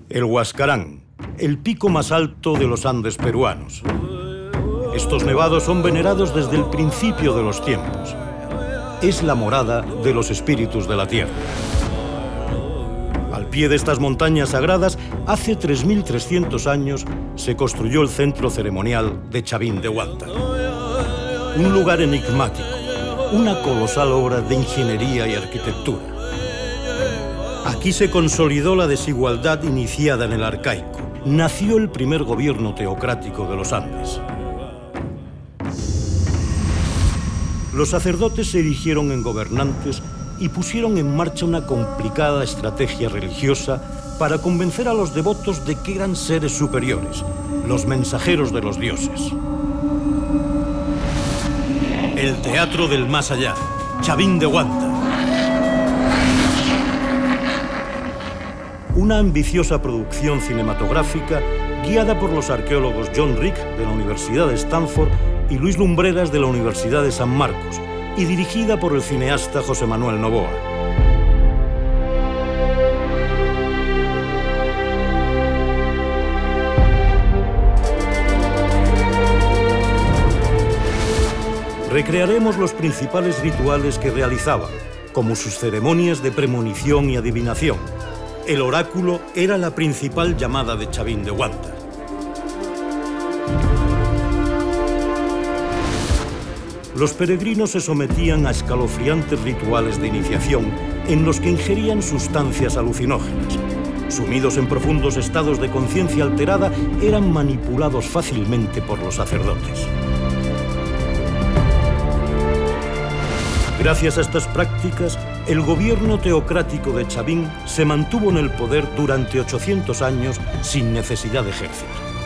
El Huascarán, el pico más alto de los Andes peruanos. Estos nevados son venerados desde el principio de los tiempos. Es la morada de los espíritus de la tierra. Al pie de estas montañas sagradas, hace 3.300 años, se construyó el centro ceremonial de Chavín de Huanta. Un lugar enigmático, una colosal obra de ingeniería y arquitectura. Aquí se consolidó la desigualdad iniciada en el arcaico. Nació el primer gobierno teocrático de los Andes. Los sacerdotes se erigieron en gobernantes y pusieron en marcha una complicada estrategia religiosa para convencer a los devotos de que eran seres superiores, los mensajeros de los dioses. El teatro del más allá, Chavín de Huanta. Una ambiciosa producción cinematográfica guiada por los arqueólogos John Rick de la Universidad de Stanford y Luis Lumbreras de la Universidad de San Marcos y dirigida por el cineasta José Manuel Novoa. Recrearemos los principales rituales que realizaban, como sus ceremonias de premonición y adivinación. El oráculo era la principal llamada de Chavín de Huanta. Los peregrinos se sometían a escalofriantes rituales de iniciación en los que ingerían sustancias alucinógenas. Sumidos en profundos estados de conciencia alterada, eran manipulados fácilmente por los sacerdotes. Gracias a estas prácticas, el gobierno teocrático de Chavín se mantuvo en el poder durante 800 años sin necesidad de ejército.